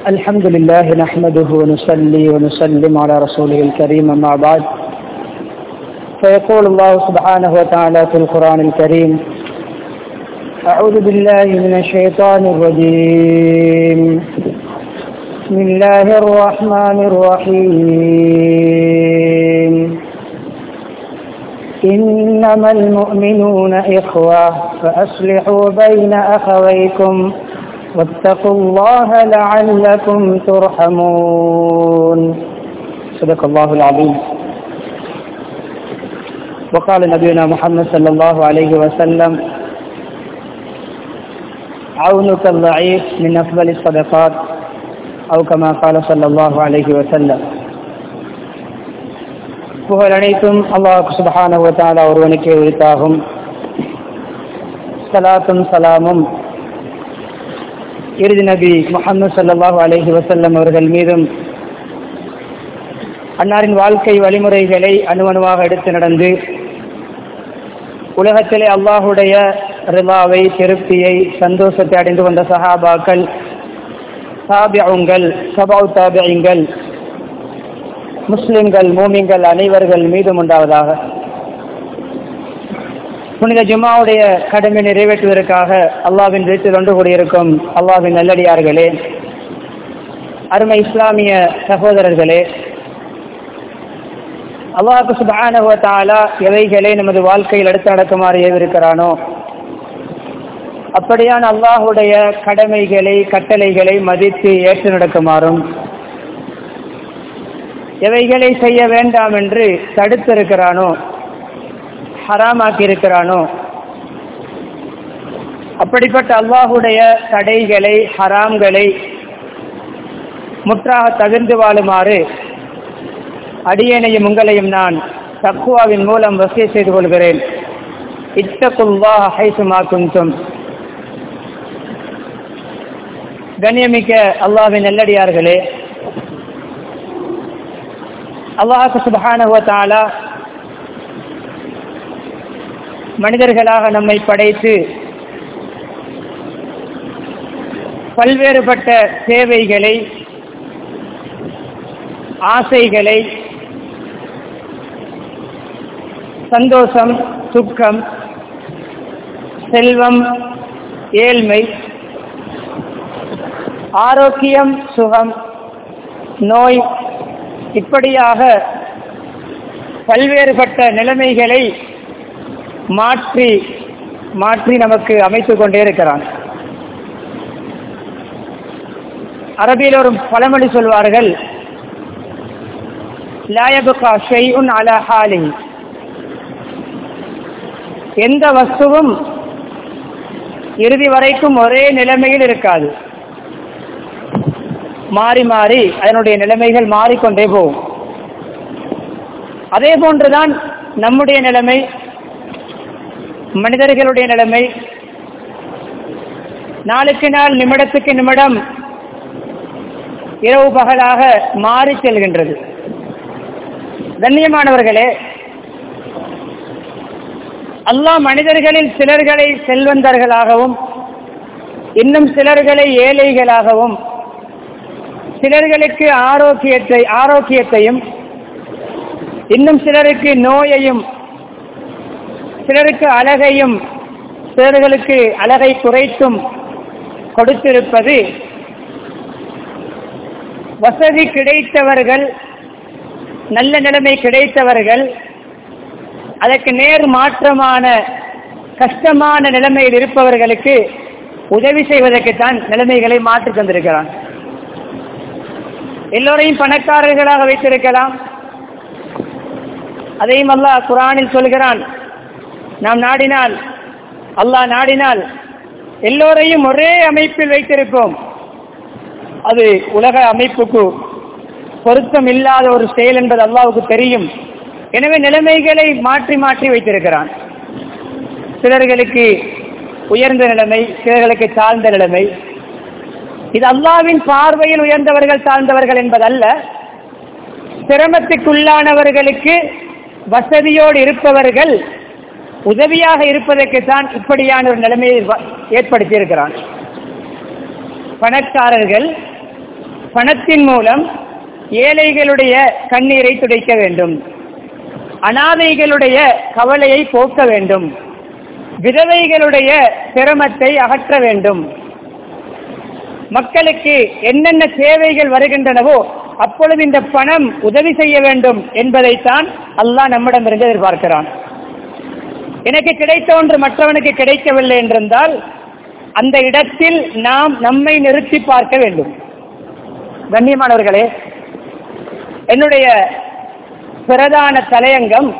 الحمد لله نحمده ونصلي ونسلم على رسوله الكريم أما بعد فيقول الله سبحانه وتعالى في القرآن الكريم أعوذ بالله من الشيطان الرجيم بسم الله الرحمن الرحيم إنما المؤمنون إخوة فأصلحوا بين أخويكم واتقوا الله لعلكم ترحمون صدق الله العظيم. وقال نبينا محمد صلى الله عليه وسلم عونك الضعيف من أفضل الصدقات أو كما قال صلى الله عليه وسلم. புகழ் அனைத்தும் அல்லாஹ் சுப்ஹானஹு வ தஆலா ஒருவனுக்கே உரித்தாகும். ஸலாத்தும் ஸலாமும் இறுதி நபி முஹம்மது ஸல்லல்லாஹு அலைஹி வஸல்லம் அவர்கள் மீதும் அன்னாரின் வாழ்க்கை வழிமுறைகளை அணுவணுவாக எடுத்து நடந்து உலகத்திலே அல்லாஹுடைய ரிலாவை, திருப்தியை, சந்தோஷத்தை அடைந்து கொண்ட சஹாபாக்கள், தாபிஊன்கள், தபஉ தாபிஈன்கள், முஸ்லிம்கள், மூமின்கள் அனைவர்கள் மீதும் உண்டாவதாக. புனித ஜும்ஆவுடைய கடமை நிறைவேற்றுவதற்காக அல்லாஹ்வின் வீட்டில் ஒன்று கூடியிருக்கும் அல்லாஹ்வின் நல்லடியார்களே, அருமை இஸ்லாமிய சகோதரர்களே, அல்லாஹ் சுப்ஹானஹு வ தஆலா எவைகளை நமது வாழ்க்கையில் எடுத்து நடக்குமாறு ஏவிருக்கிறானோ அப்படியான அல்லாஹுடைய கடமைகளை, கட்டளைகளை மதித்து ஏற்று நடக்குமாறும், எவைகளை செய்ய வேண்டாம் என்று தடுத்திருக்கிறானோ, ஹராமாக்கி இருக்கிறானோ அப்படிப்பட்ட அல்லாஹுடைய தடைகளை, ஹராம்களை முற்றாக தவிர்த்து வாழுமாறு அடியேனையும் உங்களையும் நான் தக்வாவின் மூலம் வசிய செய்து கொள்கிறேன். இத்தகுல்லாஹ ஹைசுமா குன்தும். கண்ணியமிக்க அல்லாஹ்வின் நல்லடியார்களே, அல்லாஹ் சுப்ஹானஹு வ தஆலா மனிதர்களாக நம்மை படைத்து பல்வேறுபட்ட தேவைகளை, ஆசைகளை, சந்தோஷம், துக்கம், செல்வம், ஏழ்மை, ஆரோக்கியம், சுகம், நோய், இப்படியாக பல்வேறுபட்ட நிலைமைகளை மாற்றி மாற்றி நமக்கு அமைத்துக் கொண்டே இருக்கிறான். அரபியில் ஒரு பழமொழி சொல்வார்கள், லா யப்கா ஷைஉன் அலா ஹாலிஹி. எந்த வஸ்துவும் இறுதி வரைக்கும் ஒரே நிலைமையில் இருக்காது. மாறி மாறி அதனுடைய நிலைமைகள் மாறிக்கொண்டே போகும். அதே போன்றுதான் நம்முடைய நிலைமை, மனிதர்களுடைய நிலைமை நாளுக்கு நாள், நிமிடத்துக்கு நிமிடம், இரவு பகலாக மாறி செல்கின்றது. கண்ணியமானவர்களே, அல்லாஹ் மனிதர்களில் சிலர்களை செல்வந்தர்களாகவும், இன்னும் சிலர்களை ஏழைகளாகவும், சிலர்களுக்கு ஆரோக்கியத்தையும், இன்னும் சிலருக்கு நோயையும், சிலருக்கு அழகையும், சிலர்களுக்கு அழகை குறைத்தும் கொடுத்திருப்பது வசதி கிடைத்தவர்கள், நல்ல நிலைமை கிடைத்தவர்கள் அதற்கு நேர் மாற்றமான கஷ்டமான நிலைமையில் இருப்பவர்களுக்கு உதவி செய்வதற்குத்தான் நிலைமைகளை மாற்றி தந்திருக்கிறான். எல்லோரையும் பணக்காரர்களாக வைத்திருக்கலாம். அதையும் அல்லாஹ் குர்ஆனில் சொல்கிறான், நாம் நாடினால், அல்லாஹ் நாடினால் எல்லோரையும் ஒரே அமைப்பில் வைத்திருப்போம். அது உலக அமைப்புக்கு பொருத்தம் இல்லாத ஒரு செயல் என்பது அல்லாஹ்வுக்கு தெரியும். எனவே நிலைமைகளை மாற்றி மாற்றி வைத்திருக்கிறான். சிலர்களுக்கு உயர்ந்த நிலைமை, சிலர்களுக்கு தாழ்ந்த நிலைமை. இது அல்லாஹ்வின் பார்வையில் உயர்ந்தவர்கள் தாழ்ந்தவர்கள் என்பதல்ல. சிரமத்துக்குள்ளானவர்களுக்கு வசதியோடு இருப்பவர்கள் உதவியாக இருப்பதற்குத்தான் இப்படியான ஒரு நிலைமையை ஏற்படுத்தி இருக்கிறான். பணக்காரர்கள் பணத்தின் மூலம் ஏழைகளுடைய கண்ணீரை துடைக்க வேண்டும், அனாதைகளுடைய கவலையை போக்க வேண்டும், விதவைகளுடைய சிரமத்தை அகற்ற வேண்டும். மக்களுக்கு என்னென்ன தேவைகள் வருகின்றனவோ அப்பொழுது இந்த பணம் உதவி செய்ய வேண்டும் என்பதைத்தான் அல்லாஹ் நம்மிடமிருந்து எதிர்பார்க்கிறான். எனக்கு கிடைத்த ஒன்று மற்றவனுக்கு கிடைக்கவில்லை என்றிருந்தால் அந்த இடத்தில் நாம் நம்மை நிறுத்தி பார்க்க வேண்டும். கண்ணியமானவர்களே, என்னுடைய பிரதான தலையங்கம்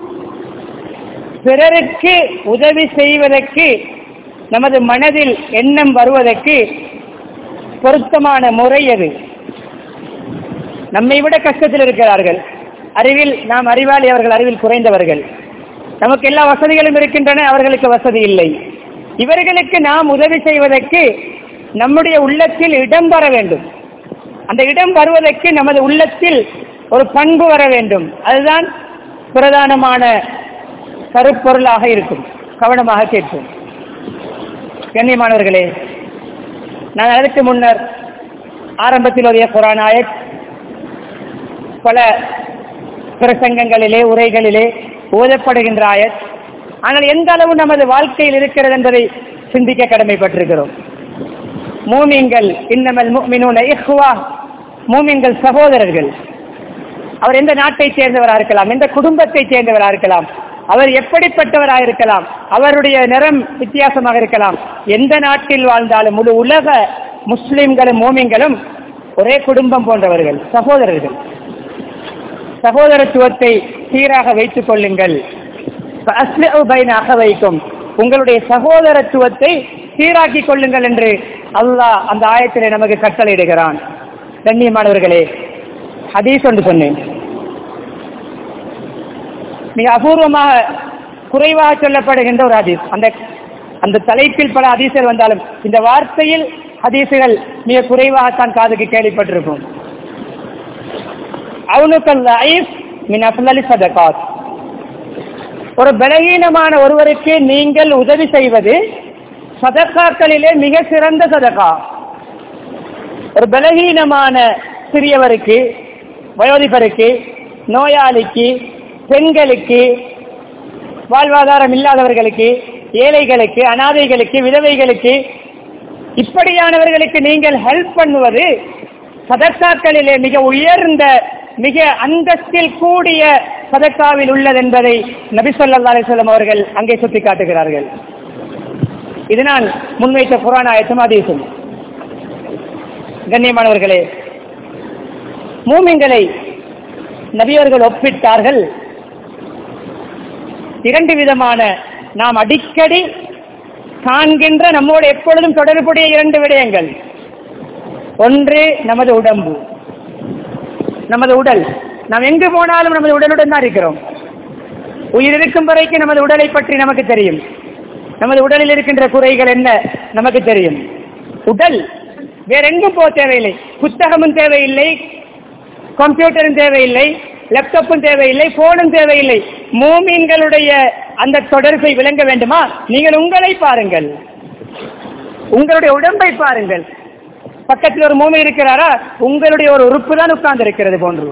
பிறருக்கு உதவி செய்வதற்கு நமது மனதில் எண்ணம் வருவதற்கு பொருத்தமான முறை எது? நம்மை விட கஷ்டத்தில் இருக்கிறார்கள், அறிவில் நாம் அறிவாளி, அவர்கள் அறிவில் குறைந்தவர்கள், நமக்கு எல்லா வசதிகளும் இருக்கின்றன, அவர்களுக்கு வசதி இல்லை. இவர்களுக்கு நாம் உதவி செய்வதற்கு நம்முடைய உள்ளத்தில் இடம் வர வேண்டும். அந்த இடம் வருவதற்கு நமது உள்ளத்தில் ஒரு பண்பு வர வேண்டும். அதுதான் பிரதானமான கருப்பொருளாக இருக்கும். கவனமாக கேட்போம். கண்ணியமானவர்களே, நான் அதற்கு முன்னர் ஆரம்பத்தில் ஒரு குர்ஆன் ஆயத் பல பிரசங்கங்களிலே உரைகளிலே ஓதப்படுகின்ற ஆயத், ஆனால் எந்த அளவு நமது வாழ்க்கையில் இருக்கிறது என்பதை சிந்திக்க கடமைப்பட்டிருக்கிறோம். மூமின்கள் இன்னமல் முஃமினூன இஹ்வா, மூமின்கள் சகோதரர்கள். அவர் எந்த நாட்டை சேர்ந்தவராக இருக்கலாம், எந்த குடும்பத்தை சேர்ந்தவராக இருக்கலாம், அவர் எப்படிப்பட்டவராக இருக்கலாம், அவருடைய நிறம் வித்தியாசமாக இருக்கலாம், எந்த நாட்டில் வாழ்ந்தாலும் முழு உலக முஸ்லிம்களும் மூமின்களும் ஒரே குடும்பம் போன்றவர்கள், சகோதரர்கள். சகோதரத்துவத்தை சீராக வைத்துக் கொள்ளுங்கள். வைக்கும் உங்களுடைய சகோதரத்துவத்தை சீராக்கிக் கொள்ளுங்கள் என்று அல்லாஹ் அந்த ஆயத்திலே நமக்கு கட்டளையிடுகிறான். கண்ணியமானவர்களே, ஹதீஸ் ஒன்று சொன்னேன், மிக அபூர்வமாக குறைவாக சொல்லப்படுகின்ற ஒரு ஹதீஸ். அந்த தலைப்பில் பல ஹதீஸ்கள் வந்தாலும் இந்த வார்த்தையில் ஹதீஸ்கள் மிக குறைவாகத்தான் காதுக்கு கேள்விப்பட்டிருக்கும். ஒரு பலகீனமான ஒருவருக்கு நீங்கள் உதவி செய்வது சதகாக்களிலே மிக சிறந்த சதகா. ஒரு பலகீனமான சிறியவருக்கு, வயோதிபருக்கு, நோயாளிக்கு, பெண்களுக்கு, வாழ்வாதாரம் இல்லாதவர்களுக்கு, ஏழைகளுக்கு, அனாதைகளுக்கு, விதவைகளுக்கு, இப்படியானவர்களுக்கு நீங்கள் ஹெல்ப் பண்ணுவது சதக்காக்களிலே மிக உயர்ந்த, மிக அந்தஸ்தில் கூடிய சதக்காவில் உள்ளது என்பதை நபி ஸல்லல்லாஹு அலைஹி வஸல்லம் அவர்கள் அங்கே சுட்டிக்காட்டுகிறார்கள். இது நான் முன்வைத்த குர்ஆன் ஆயத்தும் ஹதீஸும். கண்ணியமானவர்களே, மூமின்களை நபியவர்கள் ஒப்பிட்டார்கள் இரண்டு விதமான, நாம் அடிக்கடி காண்கின்ற, நம்மோடு எப்பொழுதும் தொடர்புடைய இரண்டு விடயங்கள். ஒன்று நமது உடம்பு, நமது உடல். நாம் எங்கு போனாலும் நமது உடலுடன் தான் இருக்கிறோம். உயிர் இருக்கும் வரைக்கும் நமது உடலை பற்றி நமக்கு தெரியும். நமது உடலில் இருக்கின்ற குறைகள் என்ன நமக்கு தெரியும். உடல் வேற எங்கும் போக தேவையில்லை, புத்தகமும் தேவையில்லை, கம்ப்யூட்டரும் தேவையில்லை, லேப்டாப்பும் தேவையில்லை, போனும் தேவையில்லை. மூமின்களுடைய அந்த தொடர்பை விளங்க வேண்டுமா? நீங்கள் உங்களை பாருங்கள், உங்களுடைய உடம்பை பாருங்கள். பக்கத்தில் ஒரு மூமி இருக்கிறாரா? உங்களுடைய ஒரு உறுப்பு தான் உட்கார்ந்து இருக்கிறது போன்று.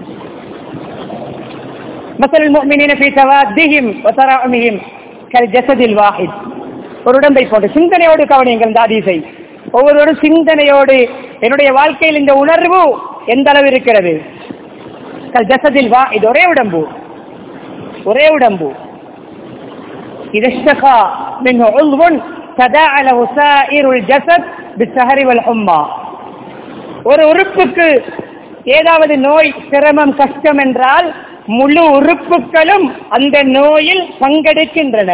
மஸலுல் முஃமினீன ஃபீ தவாத்திஹிம் வ தராஹுமிஹிம் கல் ஜஸதில் வாஹித். ஒரு உடம்பை போன்று. சிந்தனையோடு கவனியுங்கள் இந்த ஹதீஸை. ஒவ்வொருவரும் சிந்தனையோடு, என்னுடைய வாழ்க்கையில் இந்த உணர்வு எந்த அளவு இருக்கிறது? கல் ஜஸதில் வாஹித், ஒரே உடம்பு, ஒரே உடம்பு. இதஷ்தகா மின்ஹு உல்வுன் ததாஅ லஹு சாயிருல் ஜஸத் பிஸ்ஸஹரி வல் ஹும்மா. ஒரு உறுப்புக்கு ஏதாவது நோய், சிரமம், கஷ்டம் என்றால் முழு உறுப்புகளும் அந்த நோயில் பங்கெடுக்கின்றன.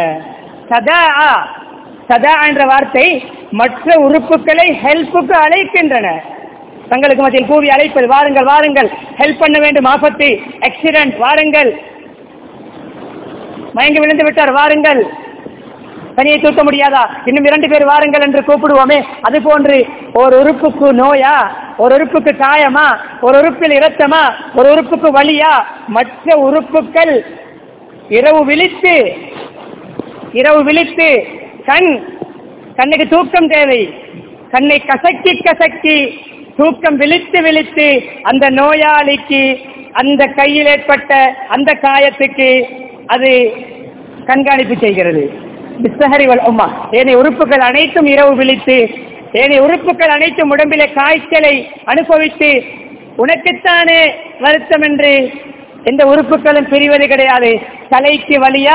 சதா என்ற வார்த்தை மற்ற உறுப்புகளை ஹெல்ப்புக்கு அழைக்கின்றன. தங்களுக்கு மத்தியில் கூவி அழைப்பது, வாருங்கள் வாருங்கள், ஹெல்ப் பண்ண வேண்டும், ஆபத்து, ஆக்சிடென்ட், வாருங்கள், மயங்கி விழுந்து விட்டார், வாருங்கள், தனியை தூக்க முடியாதா, இன்னும் 2 பேர் வாருங்கள் என்று கூப்பிடுவோமே. அது போன்று ஒரு உறுப்புக்கு நோயா, ஒரு உறுப்புக்கு காயமா, ஒரு உறுப்பில் இரத்தமா, ஒரு உறுப்புக்கு வலியா, மற்ற உறுப்புகள் இரவு விழித்து கண்ணுக்கு தூக்கம் தேவை, கண்ணை கசக்கி தூக்கம் விழித்து விழித்து அந்த நோயாளிக்கு அந்த கையில் ஏற்பட்ட அந்த காயத்துக்கு அது கண்காணிப்பு செய்கிறது. ஏனைய உறுப்புகள் அனைத்தும் இரவு விழித்து, ஏனைய உறுப்புகள் அனைத்தும் உடம்பிலே காய்ச்சலை அனுபவித்து, உனக்குத்தானே வருத்தம் என்று எந்த உறுப்புகளும் பிரிவது கிடையாது. தலைக்கு வலியா,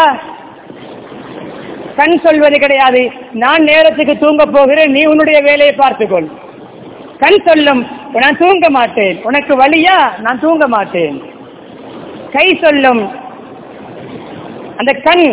கண் சொல்வது கிடையாது, நான் நேரத்துக்கு தூங்க போகிறேன், நீ உன்னுடைய வேலையை பார்த்துக்கொள். கண் சொல்லும், நான் தூங்க மாட்டேன், உனக்கு வலியா, நான் தூங்க மாட்டேன். கை சொல்லும், அந்த கண்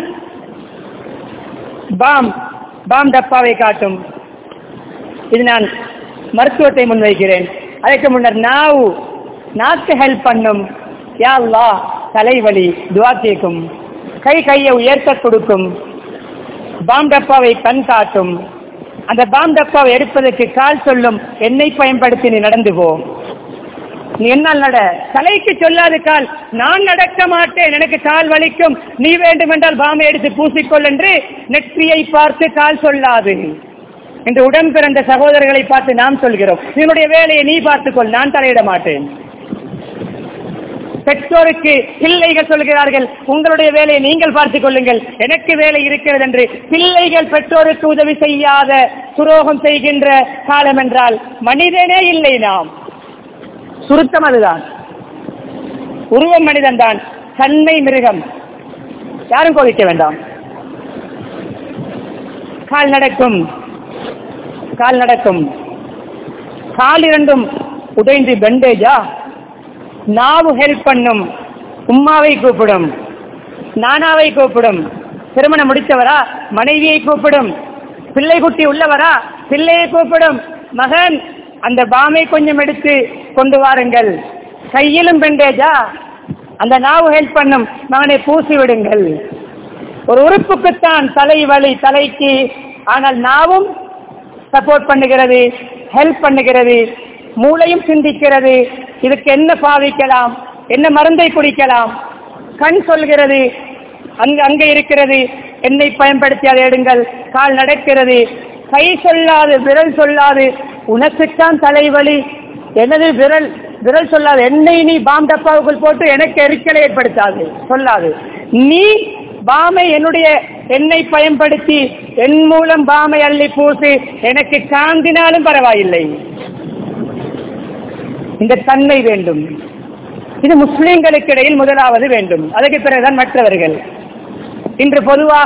பாம் டப்பாவை காட்டும். இது நான் மருத்துவத்தை முன்வைக்கிறேன். அதற்கு முன்னர் நாக்கு ஹெல்ப் பண்ணும். யா அல்லாஹ், தலைவலி துஆ கேட்கும். கையை உயர்த்த கொடுக்கும். பாம் டப்பாவை கண் காட்டும். அந்த பாம் டப்பாவை எடுப்பதற்கு கால் சொல்லும், என்னை பயன்படுத்தி நீ நடந்து போ, நீ என்னால் நட. தலைக்கு சொல்லாது கால், நான் நடக்க மாட்டேன், எனக்கு கால் வலிக்கும், நீ வேண்டுமென்றால் பாமை எடுத்து பூசிக்கொள் என்று நெற்றியை பார்த்து கால் சொல்லாது என்று உடன் பிறந்த சகோதரர்களை பார்த்து நாம் சொல்கிறோம், என்னுடைய வேலையை நீ பார்த்துக்கொள், நான் தலையிட மாட்டேன். பெற்றோருக்கு பிள்ளைகள் சொல்கிறார்கள், உங்களுடைய வேலையை நீங்கள் பார்த்துக் கொள்ளுங்கள், எனக்கு வேலை இருக்கிறது என்று. பிள்ளைகள் பெற்றோருக்கு உதவி செய்யாத துரோகம் செய்கின்ற காலம் என்றால் மனிதனே இல்லை. நாம் சுருத்தம் அதுதான். உருவம் மனிதன் தான், தன்மை மிருகம். யாரும் கோபிக்க வேண்டாம். கால் நடக்கும், கால் இரண்டும் உடைந்து பெண்டேஜா. நாவு ஹெல்ப் பண்ணும், உம்மாவை கூப்பிடும், நானாவை கூப்பிடும். திருமணம் முடித்தவரா மனைவியை கூப்பிடும், பிள்ளை குட்டி உள்ளவரா பிள்ளையை கூப்பிடும். மகன், அந்த பாமை கொஞ்சம் எடுத்து கொண்டு வாருங்கள். கையிலும் பெண்டேஜா, அந்த நாவு ஹெல்ப் பண்ணும், மகனை பூசி விடுங்கள். ஒரு உறுப்புக்குத்தான் தலைவலி தலைக்கு, ஆனால் நாவும் சப்போர்ட் பண்ணுகிறது, ஹெல்ப் பண்ணுகிறது, மூளையும் சிந்திக்கிறது, இதுக்கு என்ன பாவிக்கலாம், என்ன மருந்தை குடிக்கலாம். கண் சொல்கிறது, அங்கே இருக்கிறது, என்னை பயன்படுத்தி அதை எடுங்கள். கால் நடக்கிறது, கை சொல்லாது, விரல் சொல்லாது, உனக்குத்தான் தலைவலி, எனது விரல் சொல்லாது, என்னை நீ பாம் டப்பாவுக்குள் போட்டு எனக்கு எரிச்சலை ஏற்படுத்தாது சொல்லாது. நீ பாமை என்னுடைய என்னை பயன்படுத்தி என் மூலம் பாமை அள்ளி பூசி எனக்கு காந்தினாலும் பரவாயில்லை. இந்த தன்மை வேண்டும். இது முஸ்லிம்களுக்கு இடையில் முதலாவது வேண்டும், அதற்கு பிறகுதான் மற்றவர்கள். இன்று பொதுவாக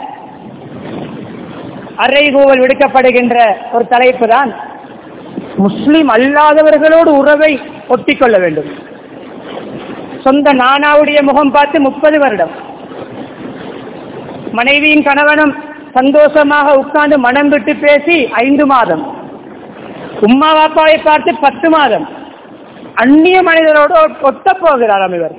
அறைகூவல் விடுக்கப்படுகின்ற ஒரு தலைப்பு தான் முஸ்லிம் அல்லாதவர்களோடு உறவை ஒட்டிக்கொள்ள வேண்டும். சொந்த நானாவுடைய முகம் பார்த்து 30 வருடம், மனைவியின் கணவனும் சந்தோஷமாக உட்கார்ந்து மனம் விட்டு பேசி 5 மாதம், உம்மா பாப்பாவை பார்த்து 10 மாதம், அந்நிய மனிதரோடு ஒட்ட போகிறாராம் இவர்.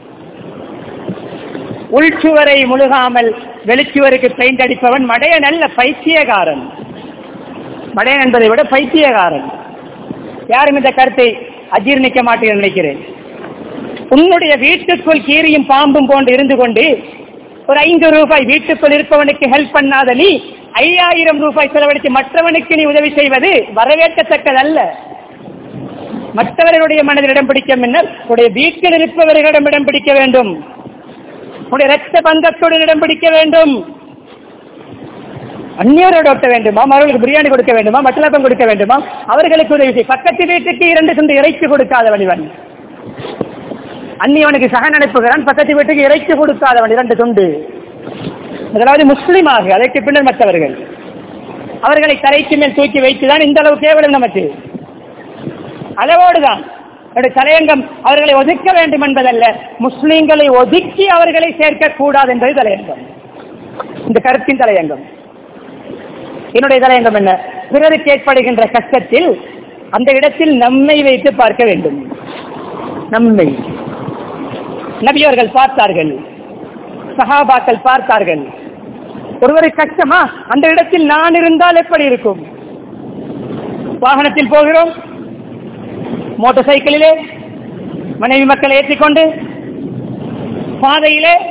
உள்சுவரை முழுகாமல் வெளிச்சுவருக்கு பெயிண்ட் அடிப்பவன் மடையன் அல்ல, பைத்தியகாரன். மடையன் என்பதை விட பைத்தியகாரன். யாரும் இந்த கருத்தை அஜீர்ணிக்க மாட்டேன் நினைக்கிறேன். உன்னுடைய வீட்டுக்குள் கீரியும் பாம்பும் போன்று இருந்து கொண்டு ஒரு 5 ரூபாய் வீட்டுக்குள் இருப்பவனுக்கு ஹெல்ப் பண்ணாத நீ 5000 ரூபாய் செலவழித்து மற்றவனுக்கு நீ உதவி செய்வது வரவேற்கத்தக்கதல்ல. மற்றவர்களுடைய மனதில் இடம் பிடிக்க முன்னர் உடைய வீட்டில் இருப்பவர்களிடம் இடம் பிடிக்க வேண்டும், உடைய இரத்த பந்தத்துடன் இடம் பிடிக்க வேண்டும். அந்நியரோடு ஒட்ட வேண்டுமா, அவர்களுக்கு பிரியாணி கொடுக்க வேண்டுமா, மட்டலப்பம் கொடுக்க வேண்டுமா, அவர்களுக்கு உதவி செய். பக்கத்து வீட்டுக்கு 2 துண்டு இறைச்சி கொடுக்காதவன் இவன். அந்நியவனுக்கு சகன் அனுப்புகிறான், பக்கத்து வீட்டுக்கு இறைச்சி கொடுக்காதவன் 2 துண்டு. முதலாவது முஸ்லிமாக, அதற்கு பின்னர் மற்றவர்கள். அவர்களை தரைக்கு மேல் தூக்கி வைத்துதான் இந்த அளவு கேவலம் நமக்கு. அளவோடுதான் தலையங்கம். அவர்களை ஒதுக்க வேண்டும் என்பதல்ல, முஸ்லிம்களை ஒதுக்கி அவர்களை சேர்க்க கூடாது என்பது தலையங்கம். இந்த கருத்தின் தலையங்கம். என்னுடைய தலையங்கம் என்ன? பிறருக்கு ஏற்படுகின்ற கஷ்டத்தில் அந்த இடத்தில் நம்மை வைத்து பார்க்க வேண்டும். நம்மை நபியவர்கள் பார்த்தார்கள், சஹாபாக்கள் பார்த்தார்கள். ஒருவருக்கு கஷ்டமா, அந்த இடத்தில் நான் இருந்தால் எப்படி இருக்கும்? வாகனத்தில் போகிறோம், மோட்டார் சைக்கிளிலே மனைவி மக்களை ஏற்றிக்கொண்டு பாதையிலே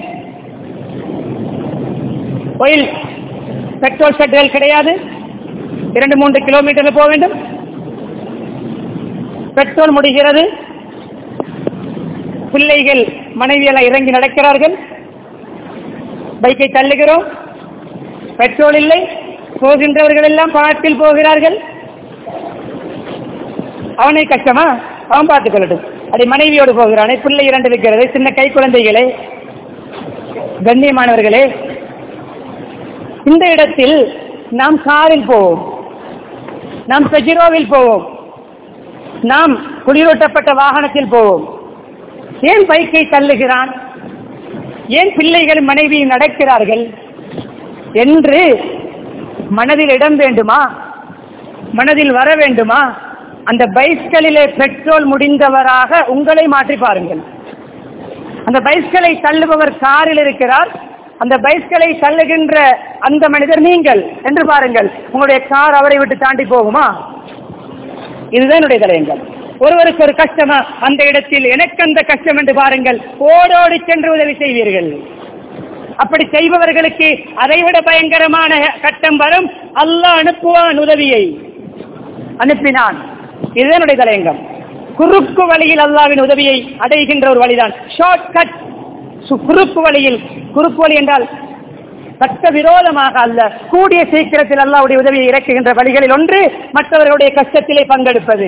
ஆயில் பெட்ரோல் ஷெட்டுகள் கிடையாது, 2-3 கிலோமீட்டர் போக வேண்டும். பெட்ரோல் முடிகிறது, பிள்ளைகள் மனைவியெல்லாம் இறங்கி நடக்கிறார்கள், பைக்கை தள்ளுகிறோம், பெட்ரோல் இல்லை, போகின்றவர்கள் எல்லாம் பாட்டில் போகிறார்கள். அவனை கஷ்டமா, அவன் பார்த்துக் கொள்ளட்டும். அதை மனைவியோடு போகிறானே, பிள்ளை 2 இருக்கிறது, சின்ன கை குழந்தைகளே, கண்ணியமானவர்களே, இந்த இடத்தில் நாம் காரில் போவோம், நாம் பெஜிரோவில் போவோம், நாம் குளிரூட்டப்பட்ட வாகனத்தில் போவோம். ஏன் பைக்கை தள்ளுகிறான், ஏன் பிள்ளைகள் மனைவி நடக்கிறார்கள் என்று மனதில் இடம் வேண்டுமா, மனதில் வர வேண்டுமா? அந்த பைஸ்களிலே பெட்ரோல் முடிந்தவராக உங்களை மாற்றி பாருங்கள். அந்த பைஸ்களை தள்ளுபவர் காரில் இருக்கிறார், அந்த பைஸ்களை தள்ளுகின்ற அந்த மனிதர் நீங்கள் என்று பாருங்கள். உங்களுடைய கார் அவரை விட்டு தாண்டி போகுமா? இதுதான் என்னுடைய தலையங்கள். ஒருவருக்கு ஒரு கஷ்டமா, அந்த இடத்தில் எனக்கு அந்த கஷ்டம் என்று பாருங்கள், ஓடோடி சென்று உதவி செய்வீர்கள். அப்படி செய்பவர்களுக்கு அதைவிட பயங்கரமான கட்டம் வரும். அல்லாஹ் அனுப்புவான், உதவியை அனுப்பினான். இதுதான் என்னுடைய தலையங்கம். குறுக்கு வழியில் அல்லாஹ்வின் உதவியை அடைகின்ற ஒரு வழிதான் ஷார்ட் கட். குறுக்கு வழியில், குறுக்கு வழி என்றால் சட்ட விரோதமாக அல்ல, கூடிய சீக்கிரத்தில் அல்லாஹ்வுடைய உதவியை இறக்குகின்ற வழிகளில் ஒன்று மற்றவர்களுடைய கஷ்டத்திலே பங்கெடுப்பது.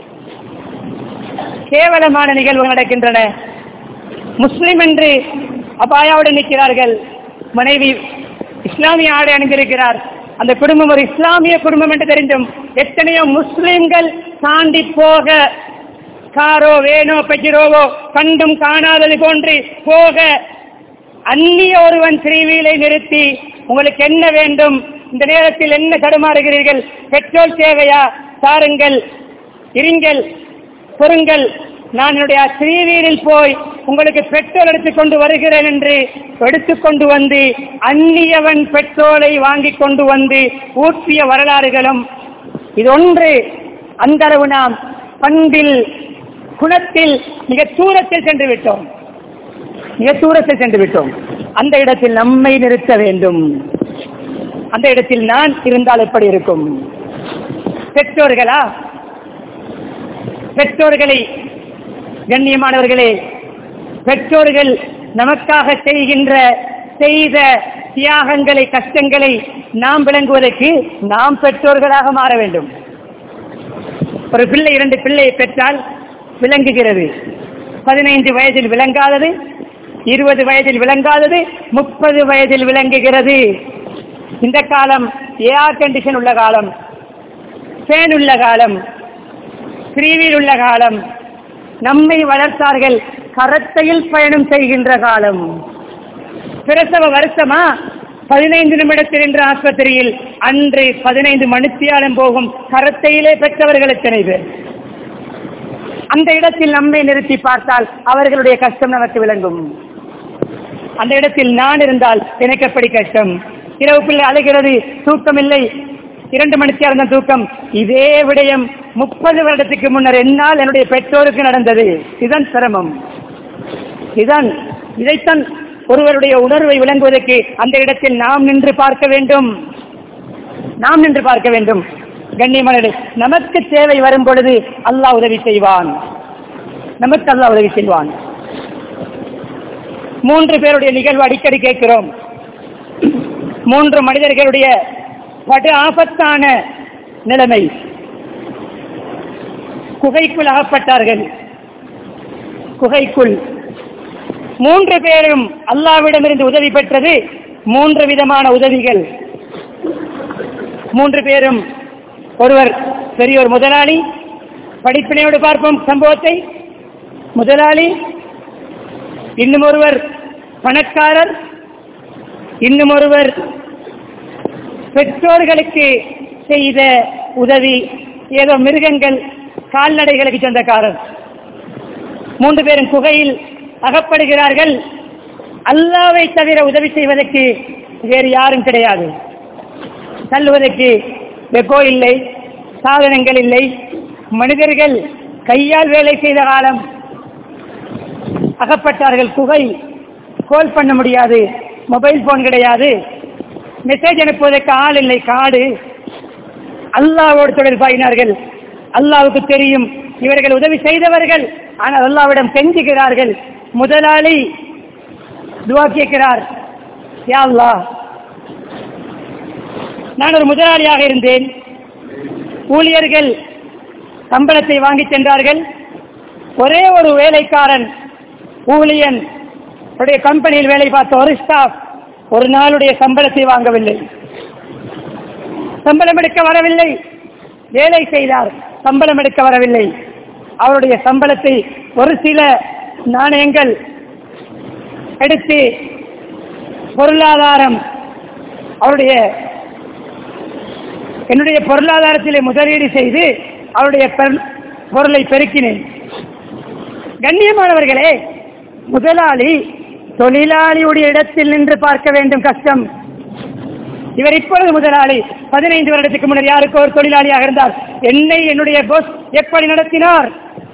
கேவலமான நிகழ்வுகள் நடக்கின்றன. முஸ்லிம் என்று அபாயாவுடன் நிற்கிறார்கள், மனைவி இஸ்லாமிய ஆடை அணிந்திருக்கிறார், அந்த குடும்பம் ஒரு இஸ்லாமிய குடும்பம் என்று தெரிந்தும் எத்தனையோ முஸ்லிம்கள் தாண்டி போக, காரோ வேனோ பெஜிரோவோ கண்டும் காணாதது போன்று போக, அந்நிய ஒருவன் திருவிலை நிறுத்தி உங்களுக்கு என்ன வேண்டும், இந்த நேரத்தில் என்ன தடுமாறுகிறீர்கள், பெட்ரோல் தேவையா, தாருங்கள், இருங்கள், பொருங்கள், நான் என்னுடைய திருவியில் போய் உங்களுக்கு பெட்ரோல் எடுத்துக்கொண்டு வருகிறேன் என்று எடுத்துக்கொண்டு வந்து அந்நியவன் பெட்ரோலை வாங்கி கொண்டு வந்து ஊற்றிய வரலாறுகளும் இது ஒன்று. அந்த அளவு நாம் பண்பில், குணத்தில் மிக தூரத்தில் சென்று விட்டோம், மிக தூரத்தில் சென்று விட்டோம். அந்த இடத்தில் நம்மை நிறுத்த வேண்டும். அந்த இடத்தில் நான் இருந்தால் எப்படி இருக்கும்? பெற்றோர்களா? பெற்றோர்களை, கண்ணியமானவர்களே, பெற்றோர்கள் நமக்காக செய்த தியாகங்களை, கஷ்டங்களை நாம் விளங்குவதற்கு நாம் பெற்றோர்களாக மாற வேண்டும். ஒரு பிள்ளை 2 பிள்ளையை பெற்றால் விளங்குகிறது. 15 வயதில் விளங்காதது, 20 வயதில் விளங்காதது, 30 வயதில் விளங்குகிறது. இந்த காலம் ஏர் கண்டிஷன் உள்ள காலம், ஃபேன் உள்ள காலம், ஃப்ரீவில் உள்ள காலம். நம்மை வளர்த்தார்கள், கரத்தையில் பயணம் செய்கின்ற காலம். பிரசவ வருஷமா 15 நிமிடத்தில் என்ற ஆஸ்பத்திரியில் அன்று 15 மணித்தியாலம் போகும் கரத்தையிலே பெற்றவர்கள் எத்தனை பேர்? அந்த இடத்தில் நம்மை நிறுத்தி பார்த்தால் அவர்களுடைய கஷ்டம் நமக்கு விளங்கும். அந்த இடத்தில் நான் இருந்தால் எனக்கு எப்படி கஷ்டம்? இரவு பிள்ளை அழுகிறது, தூக்கம் இல்லை, 2 மணித்தியாலம் தான் தூக்கம். இதே விடயம் 30 வருடத்துக்கு முன்னர் என்னால் என்னுடைய பெற்றோருக்கு நடந்தது. இதுதான் சிரமம். இதைத்தான் ஒருவருடைய உணர்வை விளங்குவதற்கு அந்த இடத்தில் நாம் நின்று பார்க்க வேண்டும். நாம் நின்று பார்க்க வேண்டும். கண்ணியமானவர்களே, நமக்கு தேவை வரும் பொழுது அல்லாஹ் உதவி செய்வான், நமக்கு அல்லாஹ் உதவி செய்வான். 3 பேருடைய நிகழ்வு அடிக்கடி கேட்கிறோம். 3 மனிதர்களுடைய படு ஆபத்தான நிலைமை. குகைக்குள் அகப்பட்டார்கள். குகைக்குள் 3 பேரும் அல்லாஹ்விடமிருந்து உதவி பெற்றது 3 விதமான உதவிகள். 3 பேரும், ஒருவர் பெரியோர் முதலாளி, படிப்பினையோடு பார்ப்போம் சம்பவத்தை, முதலாளி. இன்னும் ஒருவர் பணக்காரர், இன்னும் ஒருவர் பெற்றோர்களுக்கு செய்த உதவி ஏதோ மிருகங்கள், கால்நடைகளுக்கு சொந்தக்காரர். 3 பேரும் குகையில் அகப்படுகிறார்கள். அல்லாஹ்வை தவிர உதவி செய்வதற்கு வேறு யாரும் கிடையாது. தள்ளுவதற்கு வெப்போ இல்லை, சாதனங்கள் இல்லை, மனிதர்கள் கையால் வேலை செய்த காலம். அகப்பட்டார்கள் குகை. கால் பண்ண முடியாது, மொபைல் போன் கிடையாது, மெசேஜ் அனுப்புவதற்கு ஆள் இல்லை, காடு. அல்லாஹ்வோடு தொடர்பாயினார்கள். அல்லாஹ்வுக்கு தெரியும் இவர்கள் உதவி செய்தவர்கள். ஆனால் அல்லாஹ்விடம் கெஞ்சுகிறார்கள். முதலாளி துஆ கேட்கிறார், யா அல்லாஹ், நான் ஒரு முதலாளியாக இருந்தேன். ஊழியர்கள் சம்பளத்தை வாங்கி சென்றார்கள். ஒரே ஒரு வேலைக்காரன் ஊழியன் கம்பெனியில் வேலை பார்த்த ஒரு ஸ்டாஃப் ஒரு நாளுடைய சம்பளத்தை வாங்கவில்லை. சம்பளம் எடுக்க வரவில்லை. வேலை செய்தார், சம்பளம் எடுக்க வரவில்லை. அவருடைய சம்பளத்தை ஒரு சில நாணயங்கள் எடுத்து பொருளாதாரம் என்னுடைய பொருளாதாரத்திலே முதலீடு செய்து அவருடைய பொருளை பெருக்கினேன். கண்ணியமானவர்களே, முதலாளி தொழிலாளியுடைய இடத்தில் நின்று பார்க்க வேண்டும், கஷ்டம். இவர் இப்பொழுது முதலாளி. 15 வருடத்துக்கு முன்னர் யாருக்கோ ஒரு தொழிலாளியாக இருந்தார். என்னை என்னுடைய பாஸ் எப்படி நடத்தினார்?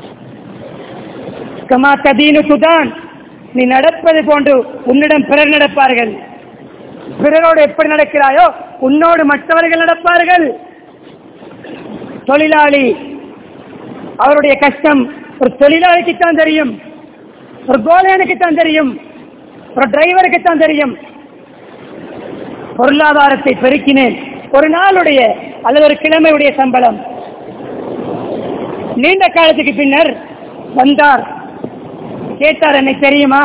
கமா ததீனு துதான், நீ நடப்பது போன்று உன்னிடம் பிறர் நடப்பார்கள். பிறரோடு எப்படி நடக்கிறாயோ உன்னோடு மற்றவர்கள் நடப்பார்கள். தொழிலாளி அவருடைய கஷ்டம் ஒரு தொழிலாளிக்குத்தான் தெரியும், ஒரு கோலையனுக்குத்தான் தெரியும், ஒரு டிரைவருக்குத்தான் தெரியும். பொருளாதாரத்தை பெருக்கினேன். ஒரு நாளுடைய அல்லது ஒரு கிழமையுடைய சம்பளம். நீண்ட காலத்துக்கு பின்னர் வந்தார், கேட்டார், என்னை தெரியுமா?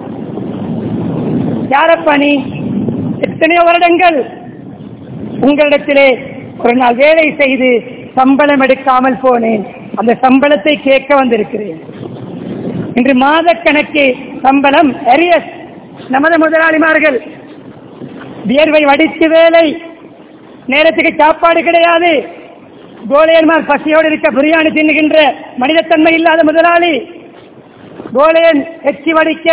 யாரப்பா நீ? எத்தனையோ வருடங்கள் உங்களிடத்திலே ஒரு நாள் வேலை செய்து சம்பளம் எடுக்காமல் போனேன். அந்த சம்பளத்தை கேட்க வந்திருக்கிறேன். இன்று மாதக்கணக்கு சம்பளம் அரியஸ். நமது முதலாளிமார்கள் வியர்வை வடித்து வேலை, நேரத்துக்கு சாப்பாடு கிடையாது. கோலையன்மார் பசியோடு இருக்க பிரியாணி தின்னுகின்ற மனிதத்தன்மை இல்லாத முதலாளி. கோலையன் எச்சி வடிக்க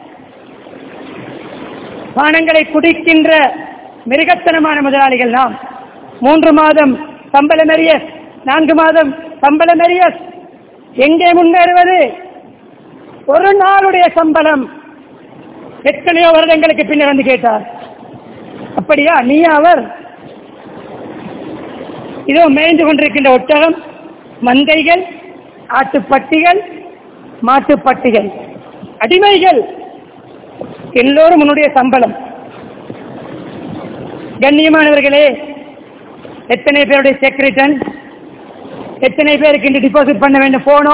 பானங்களை குடிக்கின்ற மிருகத்தனமான முதலாளிகள் நாம். 3 மாதம் சம்பளம் அரியஸ், 4 மாதம் சம்பளம் அரியஸ். எங்கே முன்னேறுவது? ஒரு நாளுடைய சம்பளம். எத்தனையோ வருடங்களுக்கு பின்னர் வந்து கேட்டார், அப்படியா நீ? அவர் இதோ மேய்ந்து கொண்டிருக்கின்ற ஒட்டகம், மந்தைகள், ஆட்டுப்பட்டிகள், மாட்டுப்பட்டிகள், அடிமைகள் எல்லோரும் உன்னுடைய சம்பளம். கண்ணியமானவர்களே, எத்தனை பேருடைய செக்ரிட்டன், எத்தனை பேருக்கு இன்று டிபாசிட் பண்ண வேண்டும் போனோ.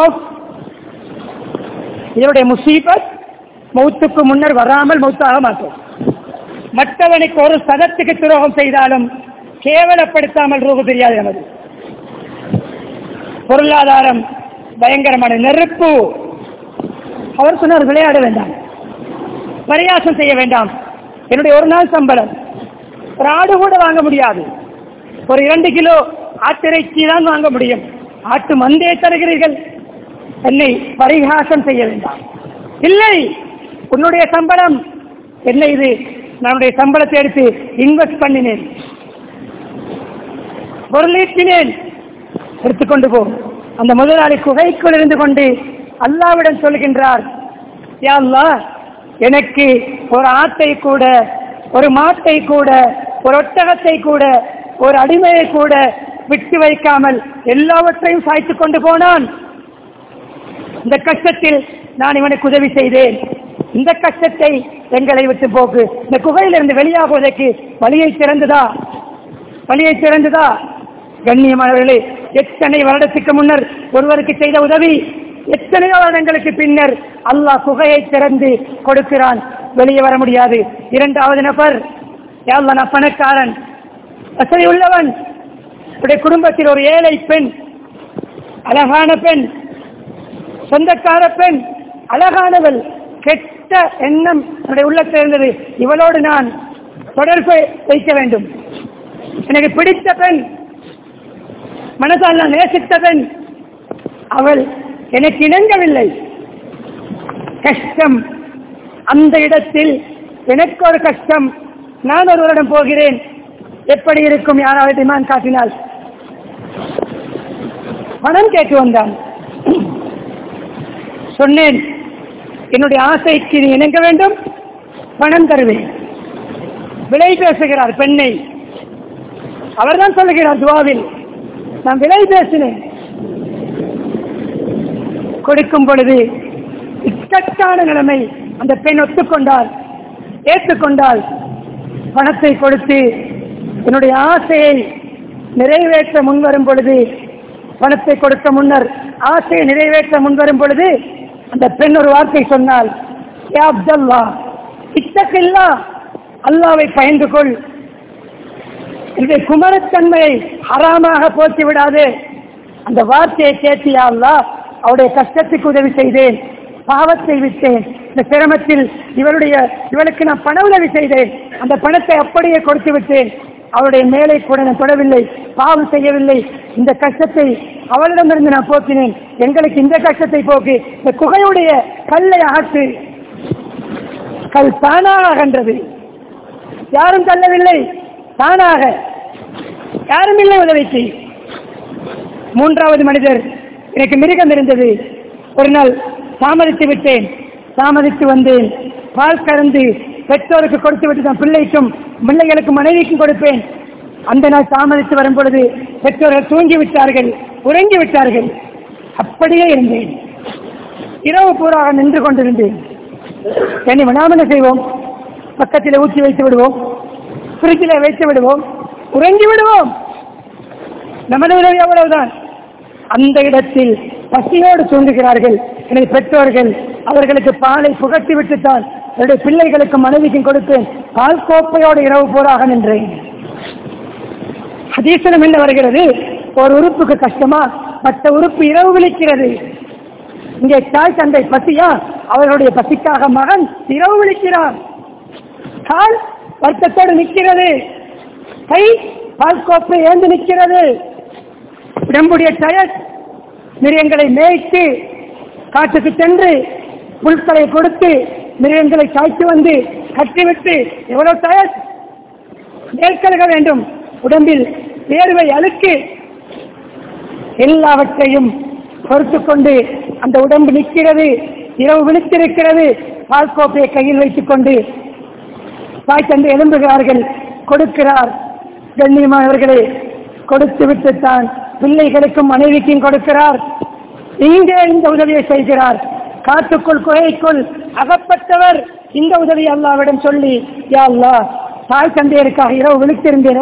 இதனுடைய முசீபத் மௌத்துக்கு முன்னர் வராமல் மௌத்தாக மாட்டோம். மற்றவனுக்கு ஒரு சதத்துக்கு துரோகம் செய்தாலும் கேவலப்படுத்தாமல் ரூபு தெரியாது. நமது பொருளாதாரம் பயங்கரமான நெருப்பு. அவர் சொன்னார், விளையாட வேண்டாம், பரியாசம் செய்ய வேண்டாம். என்னுடைய ஒரு நாள் சம்பளம் ஒரு ஆடு கூட வாங்க முடியாது. ஒரு 2 கிலோ ஆட்டிறைச்சி தான் வாங்க முடியும். ஆட்டு மந்தையை தருகிறீர்கள், என்னை பரிகாசம் செய்ய வேண்டாம். இல்லை, உன்னுடைய சம்பளம் என்ன? இது நம்முடைய சம்பளத்தை எடுத்து இன்வெஸ்ட் பண்ணினேன், பொருளீட்டினேன், எடுத்துக்கொண்டு போ. அந்த முதலாளி குகைக்குள் இருந்து கொண்டு அல்லாஹ்விடம் சொல்கின்றார், யா அல்லாஹ், எனக்கு ஒரு ஆட்டை கூட, ஒரு மாட்டை கூட, ஒரு ஒட்டகத்தை கூட, ஒரு அடிமையை கூட விட்டு வைக்காமல் எல்லாவற்றையும் சாய்த்துக் கொண்டு போனான். இந்த கஷ்டத்தில் நான் இவனுக்கு உதவி செய்தேன். இந்த கஷ்டத்தை எங்களை விட்டு போக்கு. இந்த குகையிலிருந்து வெளியாகுவதற்கு வழியை திறந்ததா? கண்ணியமானவர்களே, எத்தனை வருடத்துக்கு முன்னர் ஒருவருக்கு செய்த உதவி, எத்தனையோ வருடங்களுக்கு பின்னர் அல்லாஹ் குகையை திறந்து கொடுக்கிறான். வெளியே வர முடியாது. 2வது நபர், யா அல்லாஹ், நான் பணக்காரன், வசதி உள்ளவன், என்னுடைய குடும்பத்தில் ஒரு ஏழை பெண், அழகான பெண், சொந்தக்கார பெண், அழகானவள், கெட்ட எண்ணம் என்னுடைய உள்ளத்தில் இருந்தது. இவளோடு நான் தொடர்பு வைக்க வேண்டும். எனக்கு பிடித்த பெண், மனசால் நான் நேசித்த பெண், அவள் எனக்கு இணங்கவில்லை. கஷ்டம். அந்த இடத்தில் எனக்கு ஒரு கஷ்டம். நான் ஒருவரிடம் போகிறேன், எப்படி இருக்கும்? யாராவது இமான் காட்டினால் பணம் கேட்டு வந்தான். சொன்னேன், என்னுடைய ஆசைக்கு நீ இணங்க வேண்டும், பணம் தருவேன். விலை பேசுகிறார் பெண்ணை. அவர்தான் சொல்லுகிறார் துவாவில், நான் விலை பேசினேன். கொடுக்கும் பொழுது இக்கட்டான நிலைமை. அந்த பெண் ஒத்துக்கொண்டால், ஏற்றுக்கொண்டால், பணத்தை கொடுத்து என்னுடைய ஆசையை நிறைவேற்ற முன்வரும் பொழுது, பணத்தை கொடுக்க முன்னர் ஆசையை நிறைவேற்ற முன்வரும் பொழுது அந்த பெண் ஒரு வார்த்தை சொன்னால், யா அப்துல்லா இத்தகில்லா, அல்லாவை பயந்து கொள், இந்த குமரத்தன்மையை ஹராமாக போற்றி விடாதே. அந்த வார்த்தையை கேட்டியா அல்லாஹ், அவருடைய கஷ்டத்துக்கு உதவி செய்தேன், பாவத்தை விட்டேன், இந்த சிரமத்தில் இவளுக்கு நான் பண உதவி செய்தேன், அந்த பணத்தை அப்படியே கொடுத்து விட்டேன், அவருடைய மேலே கூட நான் தொடவில்லை, பாவம் செய்யவில்லை, இந்த கஷ்டத்தை அவளிடமிருந்து நான் போக்கினேன், எங்களுக்கு இந்த கஷ்டத்தை போக்கு, இந்த குகையுடைய கல்லை அகற்று. கல் தானாக அகன்றது, யாரும் தள்ளவில்லை, தானாக, யாரும் இல்லை உதவிக்கு. மூன்றாவது மனிதர், எனக்கு மிருகம் இருந்தது, ஒரு நாள் தாமதித்து விட்டேன், தாமதித்து வந்தேன், பால் கறந்து பெற்றோருக்கு கொடுத்து விட்டு தான் பிள்ளைக்கும் பிள்ளைகளுக்கு மனைவிக்கும் கொடுப்பேன். அந்த நாள் தாமதித்து வரும் பொழுது பெற்றோர்கள் தூங்கி விட்டார்கள், உறங்கி விட்டார்கள். அப்படியே இருந்தேன், இரவு பூராக நின்று கொண்டிருந்தேன். நாம் என்ன செய்வோம்? பக்கத்தில் ஊற்றி வைத்து விடுவோம், பிரிட்ஜில் வைத்து விடுவோம், உறங்கி விடுவோம். நமது உதவி அவ்வளவுதான். அந்த இடத்தில் பசியோடு தூங்குகிறார்கள் எனது பெற்றோர்கள். அவர்களுக்கு பாலை புகட்டி விட்டுத்தான் என்னுடைய பிள்ளைகளுக்கு மனைவிக்கும் கொடுத்தேன். பால் கோப்பையோடு இரவு போராக நின்றேன். ஹதீஸிலும் என்ன வருகிறது? ஒரு உறுப்புக்கு கஷ்டமா, மற்ற உறுப்பு இரவு விழிக்கிறது. இங்கே தாய் தந்தை பசியா, அவர்களுடைய பசிக்காக மகன் இரவு விழிக்கிறார். கால் வருத்தத்தோடு நிற்கிறது, கை பால் கோப்பை ஏந்து நிற்கிறது. உடம்புடைய டயர், மிருகங்களை மேய்த்து காட்டுக்கு சென்று புல்களை கொடுத்து மிருகங்களை சாய்த்து வந்து கட்டிவிட்டு எவ்வளவு டயர், மேற்கழுக வேண்டும், உடம்பில் வேர்வை அழுக்கு, எல்லாவற்றையும் பொறுத்து கொண்டு அந்த உடம்பு நிற்கிறது, இரவு விழித்திருக்கிறது. பால் கோப்பையை கையில் வைத்துக் கொண்டு தாய் தந்தை எழும்புகிறார்கள், கொடுக்கிறார். கண்ணியமானவர்களே, கொடுத்து விட்டுத்தான் பிள்ளைகளுக்கும் மனைவிக்கும் கொடுக்கிறார். இங்கே இந்த உதவியை செய்கிறார். காட்டுக்குள் குகைக்குள் அகப்பட்டவர் இந்த உதவி அல்லாவிடம் சொல்லி, யா அல்லாஹ், தாய் தந்தையருக்காக இரவு விழித்திருந்தேன்,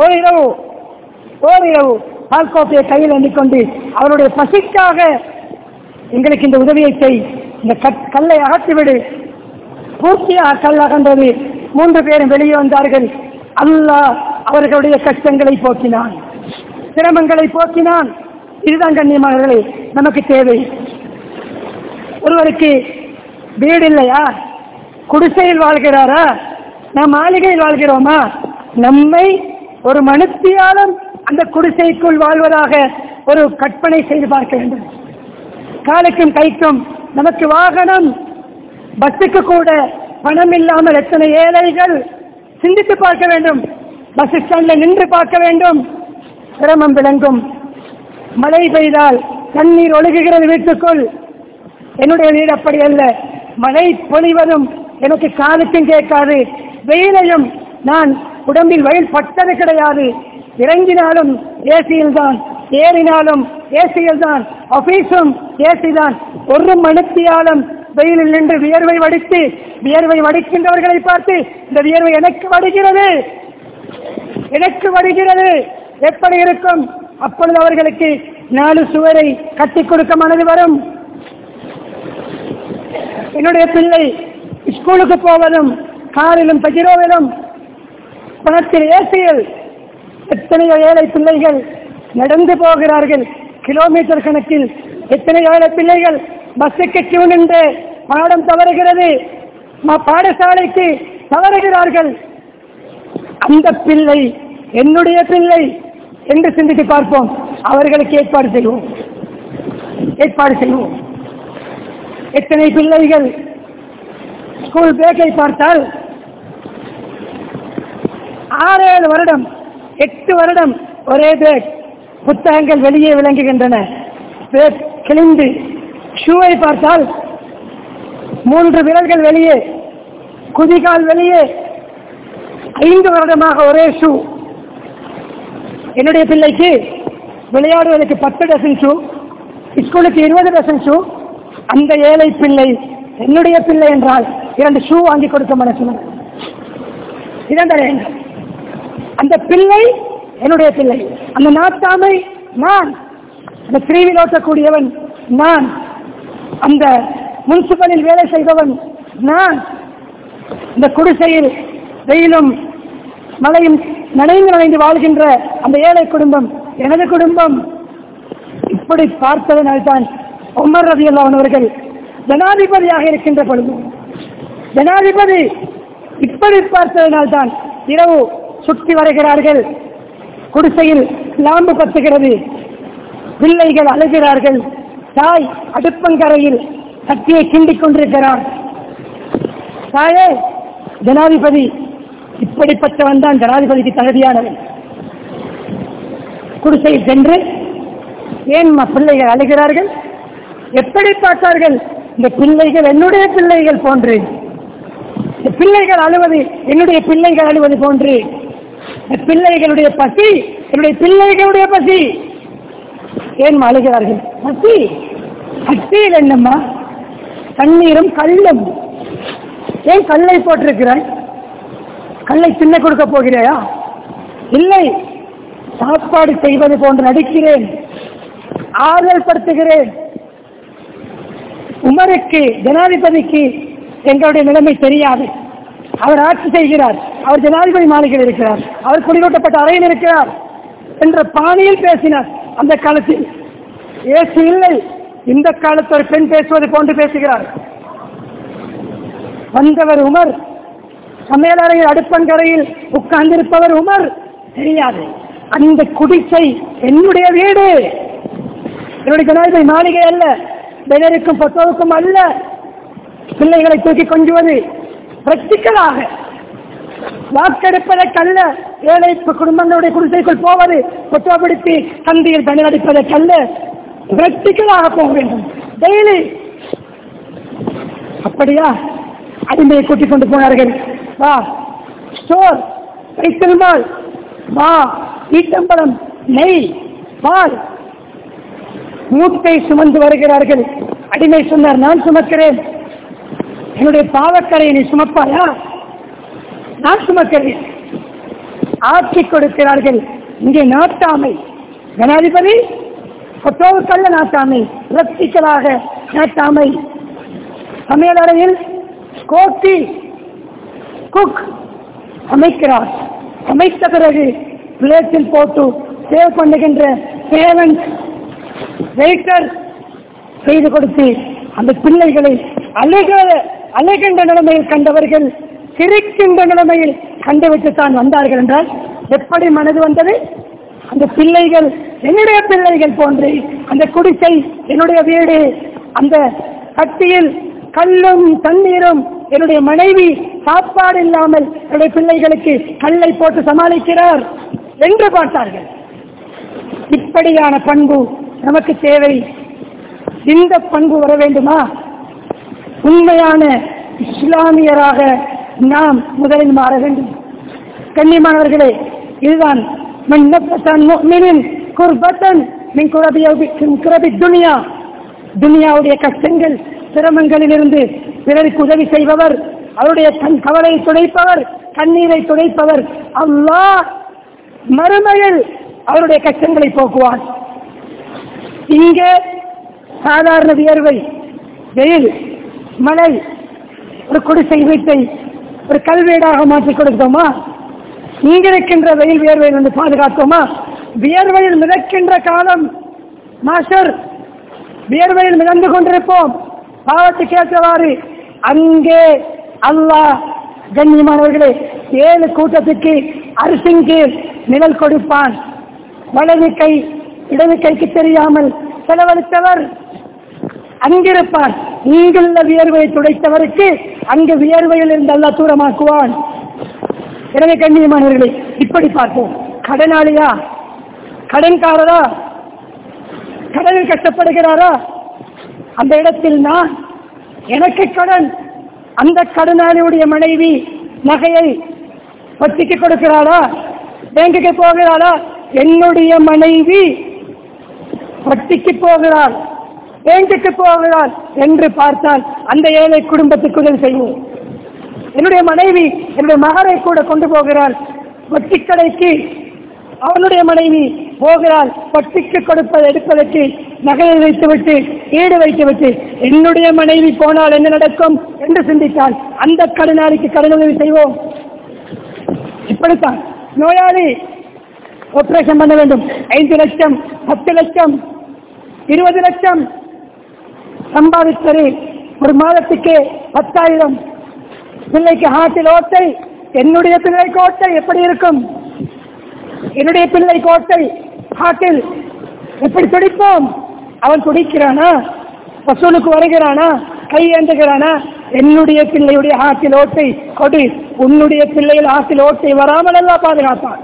ஓரிரவு பால் கோப்பையை கையில் எண்ணிக்கொண்டு அவருடைய பசிக்காக எங்களுக்கு இந்த உதவியை செய், இந்த கல்லை அகற்றிவிடு. பூர்த்தியாக கல் அகன்றது. 3 பேரும் வெளியே வந்தார்கள். அல்லாஹ் அவர்களுடைய கஷ்டங்களை போக்கினான், சிரமங்களை போக்கினான். இதுதான் கண்ணியமானவர்களே நமக்கு தேவை. ஒருவருக்கு வீடு இல்லையா, குடிசையில் வாழ்கிறாரா, நாம் மாளிகையில் வாழ்கிறோமா? நம்மை ஒரு மனுத்தியாலும் அந்த குடிசைக்குள் வாழ்வதாக ஒரு கற்பனை செய்து பார்க்க வேண்டும். காலுக்கும் கைக்கும் நமக்கு வாகனம், பஸ்ஸுக்கு கூட பணம் இல்லாமல் எத்தனை ஏழைகள், சிந்தித்து பார்க்க வேண்டும். பஸ் ஸ்டாண்ட்ல நின்று பார்க்க வேண்டும், சிரமம் விளங்கும். மழை பெய்தால் தண்ணீர் ஒழுகுகிறது வீட்டுக்குள். என்னுடைய வீடு அப்படி அல்ல, மழை பொழிவதும் எனக்கு காலுக்கும் கேட்காது, வெயிலையும் நான் உடம்பில் வெயில் பட்டது கிடையாது. இறங்கினாலும் ஏசியில் தான், ஏறினாலும் ஏசியில் தான், ஆபீஸும் ஏசி தான். ஒரு மணித்தியாலும் வெயிலில் நின்று வியர்வை வடிக்கின்றவர்களை பார்த்து இந்த வியர்வை எனக்கு வடிகிறது எப்படி இருக்கும்? அப்பொழுது அவர்களுக்கு 4 சுவரை கட்டிக் கொடுக்க மனது வரும். என்னுடைய பிள்ளை ஸ்கூலுக்கு போவதும் காரிலும் பஜிரோவிலும் பணத்தில் ஏசியில். எத்தனையோ ஏழை பிள்ளைகள் நடந்து போகிறார்கள் கிலோமீட்டர் கணக்கில். எத்தனையோ ஏழை பிள்ளைகள் பஸ்ஸுக்கு கியூ நின்று பாடம் தவறுகிறது, பாடசாலைக்கு தவறுகிறார்கள். அந்த பிள்ளை என்னுடைய பிள்ளை என்று சிந்தித்து பார்ப்போம். அவர்களுக்கு ஏற்பாடு செய்வோம். எத்தனை பிள்ளைகள் ஸ்கூல் பேக்கை பார்த்தால் 6-7 வருடம் 8 வருடம் ஒரே பேக், புத்தகங்கள் வெளியே விளங்குகின்றன. பேக் கிழிந்து, ஷூவை பார்த்தால் 3 விரல்கள் வெளியே, குதிகால் வெளியே, 5 வருடமாக ஒரே ஷூ. என்னுடைய பிள்ளைக்கு விளையாடுவதற்கு 10 டசன் ஷூ, ஸ்கூலுக்கு 20 டசன் ஷூ, அந்த ஏழை பிள்ளை என்னுடைய பிள்ளை என்றால் 2 ஷூ வாங்கி கொடுக்க மனசு. இதான் அந்த பிள்ளை என்னுடைய பிள்ளை. அந்த நாட்டாமை நான், அந்த பிரிவில் ஓட்டக்கூடியவன் நான், அந்த முனிசிபலில் வேலை செய்பவன் நான், இந்த குடிசையில் வெயிலும் மழையும் நனைந்து வாழ்கின்ற அந்த ஏழை குடும்பம் எனது குடும்பம். இப்படி பார்த்ததனால்தான் உமர் ரலியல்லாஹு அன்ஹு அவர்கள் ஜனாதிபதியாக இருக்கின்ற பொழுது, ஜனாதிபதி இப்படி பார்த்ததனால்தான் இரவு சுற்றி வருகிறார்கள், குடிசையில் லாம்பு பத்துகிறது, பிள்ளைகள் அழுகிறார்கள், தாய் அடுப்பங்கரையில் சக்தியை கிண்டிக் கொண்டிருக்கிறார். தாயே, ஜனாதிபதி இப்படிப்பட்டவன் தான் ஜனாதிபதிக்கு தகுதியானவன். குடிசையில் சென்று ஏன் பிள்ளைகள் அழுகிறார்கள்? எப்படி பார்த்தார்கள்? இந்த பிள்ளைகள் என்னுடைய பிள்ளைகள் போன்று, இந்த பிள்ளைகள் அழுவது என்னுடைய பிள்ளைகள் அழுவது போன்று, இந்த பிள்ளைகளுடைய பசி என்னுடைய பிள்ளைகளுடைய பசி. ஏன் அழுகிறார்கள்? பசி. பசியில் என்னம்மா? தண்ணீரும் கல்லும். ஏன் கல்லை போட்டிருக்கிறாய்? கல்லை சின்ன கொடுக்க போகிறாயா? இல்லை, சாப்பாடு செய்வது போன்று நடிக்கிறேன், ஆறுதல் படுத்துகிறேன். உமருக்கு, ஜனாதிபதிக்கு எங்களுடைய நிலைமை தெரியாது. அவர் ஆட்சி செய்கிறார், அவர் ஜனாதிபதி மாளிகையில் இருக்கிறார், அவர் குடிநூட்டப்பட்ட அறையில் இருக்கிறார் என்ற பாணியில் பேசினார். அந்த காலத்தில் ஏசி இல்லை. இந்த காலத்தில் ஒரு பெண் பேசுவது போன்று பேசுகிறார். வந்தவர் உமர், சமையலறையில் அடுப்பங்கரையில் உட்கார்ந்திருப்பவர் உமர் தெரியாது. அந்த குடிசை என்னுடைய வீடு, என்னுடைய ஜனாதிபதி மாளிகை அல்ல, பெயருக்கும் பொத்தோவுக்கும் அல்ல. பிள்ளைகளை தூக்கி கொஞ்சுவது பிராக்டிக்கலாக, வாக்கெடுப்பதற்கல்ல. ஏழை குடும்பங்களுடைய குடிசைக்குள் போவது, பொத்தோ பிடித்து சந்தையில் பயனடிப்பதற்கல்ல, பிராக்டிக்கலாக போக வேண்டும் டெய்லி. அப்படியா? அடிமையை கூட்டிக் கொண்டு போனார்கள். வா ஸ்டோர், வைத்திருந்தால் வா, ஈட்டம்பழம், நெய், பால், மூட்டை சுமந்து வருகிறார்கள். அடிமை சொன்னார், நான் சுமக்கிறேன். என்னுடைய பாவக்கரையை நீ சுமப்பாயா? நான் சுமக்கிறேன். ஆட்சி கொடுக்கிறார்கள். இங்கே நாட்டாமை. ஜனாதிபதி பொத்தோவுக்கல்ல நாட்டாமை, பிராக்டிக்கலாக நாட்டாமை. சமையலறையில் கோட்டி குக் அமைக்கிறார். அமைத்த பிறகு பிளேட்டில் போட்டு சேவ் பண்ணுகின்ற சேவன் வெயிட்டர் செய்து கொடுத்து அந்த பிள்ளைகளை அழுகின்ற நிலைமையில் கண்டவர்கள் சிரிக்கின்ற நிலைமையில் கண்டுவிட்டு தான் வந்தார்கள் என்றால் எப்படி மனது வந்தது? அந்த பிள்ளைகள் என்னுடைய பிள்ளைகள் போன்று, அந்த குடிசை என்னுடைய வீடு, அந்த கட்டியில் கல்லும் தண்ணீரும் என்னுடைய மனைவி, சாப்பாடு இல்லாமல் என்னுடைய பிள்ளைகளுக்கு கல்லை போட்டு சமாளிக்கிறார் என்று பார்த்தார்கள். இப்படியான பண்பு நமக்கு தேவை. இந்த பண்பு வர வேண்டுமா? உண்மையான இஸ்லாமியராக நாம் முதலில் மாற வேண்டும். கண்ணியமானவர்களே, இதுதான் துனியாவுடைய கஷ்டங்கள் சிரமங்களிலிருந்து பிறருக்கு உதவி செய்பவர், அவருடைய கவலையை துடைப்பவர், கண்ணீரை துடைப்பவர் அல்லாஹ் மறுமையில் அவருடைய கஷ்டங்களை போக்குவார். இங்கே சாதாரண வியர்வை, வெயில், மழை, ஒரு குடிசை வீட்டை ஒரு கல்வீடாக மாற்றிக் கொடுத்தோமா? இங்கிருக்கின்ற வெயில் வியர்வையில் வந்து பாதுகாத்தோமா? வியர்வையில் மிதக்கின்ற காலம் மாஷர், வியர்வையில் மிதந்து கொண்டிருப்போம். பாவத்துக்கு ஏற்றவாறு அங்கே அல்லாஹ் கண்ணியமானவர்களே 7 கூட்டத்துக்கு அரிசின் கீழ் நிழல் கொடுப்பான். வலது கை இடது கைக்கு தெரியாமல் செலவழித்தவர் அங்கிருப்பார். இங்குள்ள வியர்வையை துடைத்தவருக்கு அங்கு வியர்வையில் இருந்து அல்லாஹ் தூரமாக்குவான். எனவே கண்ணியமானவர்களே, இப்படி பார்ப்போம். கடனாளியா, கடன்காரரா, கடனில் கஷ்டப்படுகிறாரா? அந்த இடத்தில் நான், எனக்கு கடன், அந்த கடனாளியுடைய மனைவி நகையை வட்டிக்கு கொடுக்கிறாளா, பேங்குக்கு போகிறாளா? என்னுடைய மனைவி வட்டிக்கு போகிறாள், பேங்குக்கு போகிறாள் என்று பார்த்தால் அந்த ஏழை குடும்பத்துக்கு உதவி செய்வோம். என்னுடைய மனைவி என்னுடைய மகனை கூட கொண்டு போகிறாள் வட்டிக்கடைக்கு, அவனுடைய மனைவி போகிறாள் வட்டிக்கு கொடுப்பதை எடுப்பதற்கு நகையை வைத்துவிட்டு ஈடு வைத்துவிட்டு என்னுடைய மனைவி போனால் என்ன நடக்கும் என்று சிந்தித்தால் அந்த கடனாளிக்கு கடன் உதவி செய்வோம். இப்படித்தான் நோயாளி ஆபரேஷன் பண்ண வேண்டும், 5 லட்சம் 10 லட்சம் 20 லட்சம் சம்பாதித்தது ஒரு மாதத்துக்கு 10,000. பிள்ளைக்கு ஹார்ட்டில் ஓட்டை, என்னுடைய பிள்ளைக்கு ஓட்டை எப்படி இருக்கும்? என்னுடைய பிள்ளை கோட்டை ஹார்ட்டில் எப்படி துடிப்போம்? அவன் துடிக்கிறானா? வசூலுக்கு வருகிறானா? கை ஏந்துகிறானா? என்னுடைய பிள்ளையுடைய ஹார்ட்டில் ஓட்டை கொடு, உன்னுடைய பிள்ளையில் ஹார்ட்டில் ஓட்டை வராமல் எல்லாம் பாதுகாப்பான்.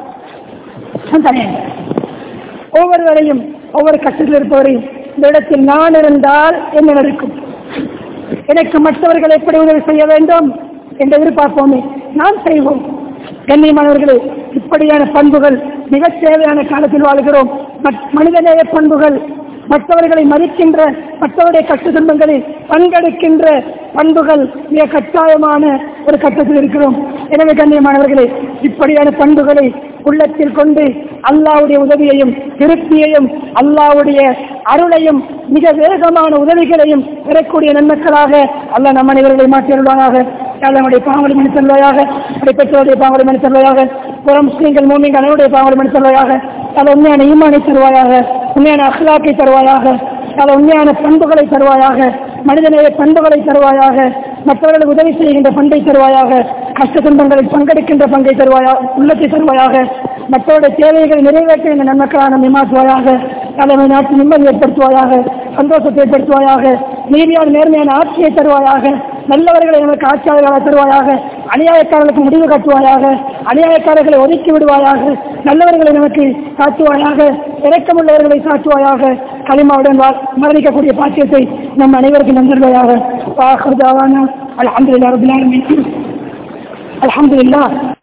ஒவ்வொருவரையும் ஒவ்வொரு கட்டத்தில் இருப்பவரையும் இந்த இடத்தில் நான் இருந்தால் என்ன நடக்கும், எனக்கு மற்றவர்கள் எப்படி உதவி செய்ய வேண்டும் என்று எதிர்பார்ப்போமே, நாம் செய்வோம். கண்ணியமானவர்களே, இப்படியான பண்புகள் மிக தேவையான காலத்தில் வாழ்கிறோம். மனிதநேய பண்புகள், மற்றவர்களை மதிக்கின்ற, மற்றவருடைய கஷ்ட துன்பங்களில் பங்கெடுக்கின்ற பண்புகள் மிக கட்டாயமான ஒரு கட்டத்தில் இருக்கிறோம். எனவே கண்ணியமானவர்களே, இப்படியான பண்புகளை உள்ளத்தில் கொண்டு அல்லாஹ்வுடைய உதவியையும் திருப்தியையும் அல்லாஹ்வுடைய அருளையும் மிக வேகமான உதவிகளையும் பெறக்கூடிய நன்மக்களாக அல்லாஹ் நம் அனைவர்களை மாற்றியருள்வாயாக. நம்முடைய பாவங்களை மனு செல்வாயாக, பெற்றோருடைய பாவங்களை மனு செல்வாயாக, புற முஸ்லீம்கள் மூமின்கள் அனைவருடைய பாவங்களை மனு செல்வாயாக. அதில் உண்மையான ஈமானை தருவாயாக, உண்மையான அஹ்லாக்கை தருவாயாக, அதில் உண்மையான பண்புகளை தருவாயாக, மனிதநேய பண்புகளை தருவாயாக, மற்றவர்களுக்கு உதவி செய்கின்ற பண்பை தருவாயாக, கஷ்ட துன்பங்களில் பங்கெடுக்கின்ற பங்கை தருவாயாக, உள்ளத்தை தருவாயாக, மற்றவருடைய தேவைகளை நிறைவேற்ற நன்மக்களான நிமாற்றுவாயாக. தலைமை நாட்டு நிம்மதி ஏற்படுத்துவாயாக, சந்தோஷத்தை ஏற்படுத்துவாயாக, நீதியான நேர்மையான ஆட்சியை தருவாயாக, நல்லவர்களை நமக்கு ஆட்சியாளர்களாக தருவாயாக, அநியாயக்காரர்களுக்கு முடிவு காட்டுவாயாக, அநியாயக்காரர்களை ஒதுக்கி விடுவாயாக, நல்லவர்களை நமக்கு காட்டுவாயாக, இரக்கமுள்ளவர்களை காட்டுவாயாக. கலிமாவுடன் மரணிக்கக்கூடிய பாக்கியத்தை நம் அனைவருக்கும் நன்றுவாயாக. அல்ஹம்துலில்லாஹ் ரப்பில் ஆலமீன். அல்ஹம்துலில்லாஹ்.